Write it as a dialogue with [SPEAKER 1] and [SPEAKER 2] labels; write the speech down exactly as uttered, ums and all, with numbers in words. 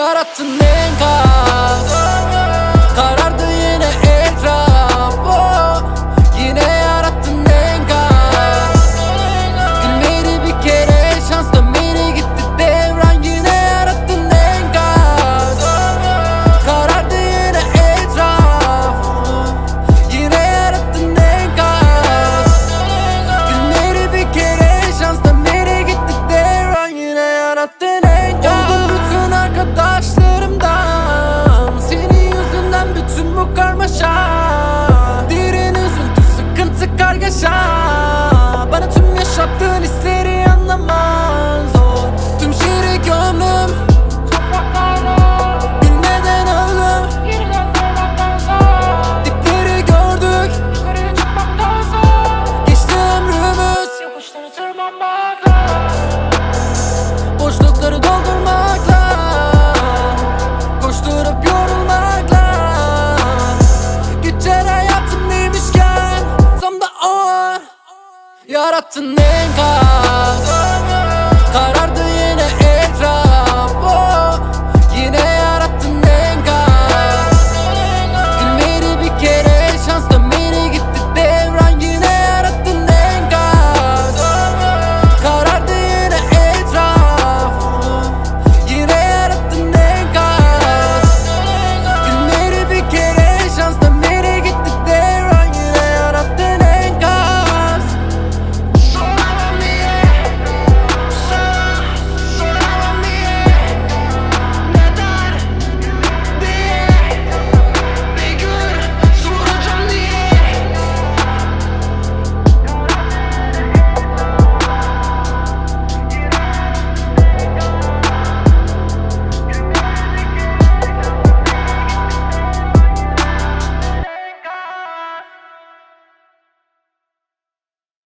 [SPEAKER 1] Yarattın enkaz, karardı yine etraf, oh. Yine yarattın enkaz, gülmedi bir kere, şans dönmedi gitti devran. Yine yarattın enkaz, karardı yine etraf, oh. Yine yarattın enkaz, gülmedi bir kere, şans dönmedi gitti devran. Yine yarattın enkaz. Oldum bütün arkadaşlarımdan, senin yüzünden bütün bu karmaşa. Derin üzüntü, sıkıntı, kargaşa. Bana tüm yaşattığın hisleri anlamaz, oh. Tüm şehri gömdüm topraklarla, bilmeden öldüm. Dipleri gördük, yukarıya çıkmaktansa. Geçti ömrümüz yokuşları tırmanmakla, boşlukları doldurmakla, koşturup yorulmakla. Geçer hayatım demişken tam da o an yarattın enkaz.